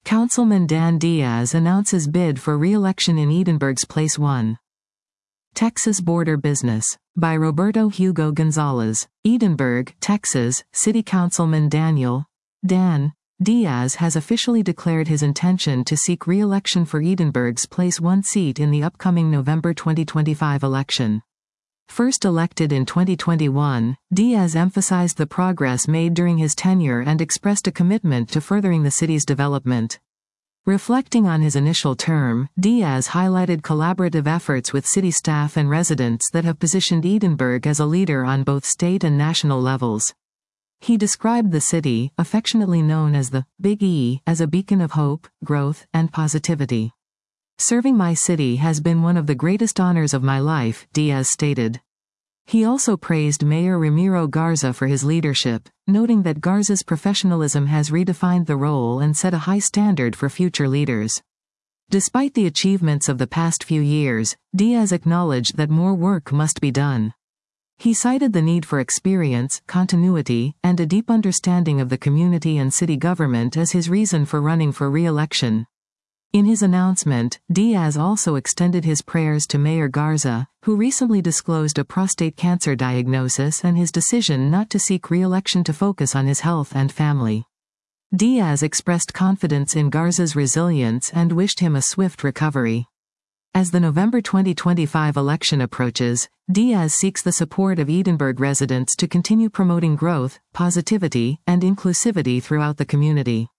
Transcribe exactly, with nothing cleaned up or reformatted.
Councilman Dan Diaz announces bid for re-election in Edinburgh's Place one. Texas Border Business. By Roberto Hugo Gonzalez. Edinburgh, Texas, City Councilman Daniel Dan Diaz has officially declared his intention to seek re-election for Edinburgh's Place one seat in the upcoming November twenty twenty-five election. First elected in twenty twenty-one, Diaz emphasized the progress made during his tenure and expressed a commitment to furthering the city's development. Reflecting on his initial term, Diaz highlighted collaborative efforts with city staff and residents that have positioned Edinburgh as a leader on both state and national levels. He described the city, affectionately known as the Big E, as a beacon of hope, growth, and positivity. "Serving my city has been one of the greatest honors of my life," Diaz stated. He also praised Mayor Ramiro Garza for his leadership, noting that Garza's professionalism has redefined the role and set a high standard for future leaders. Despite the achievements of the past few years, Diaz acknowledged that more work must be done. He cited the need for experience, continuity, and a deep understanding of the community and city government as his reason for running for re-election. In his announcement, Diaz also extended his prayers to Mayor Garza, who recently disclosed a prostate cancer diagnosis and his decision not to seek re-election to focus on his health and family. Diaz expressed confidence in Garza's resilience and wished him a swift recovery. As the November twenty twenty-five election approaches, Diaz seeks the support of Edinburgh residents to continue promoting growth, positivity, and inclusivity throughout the community.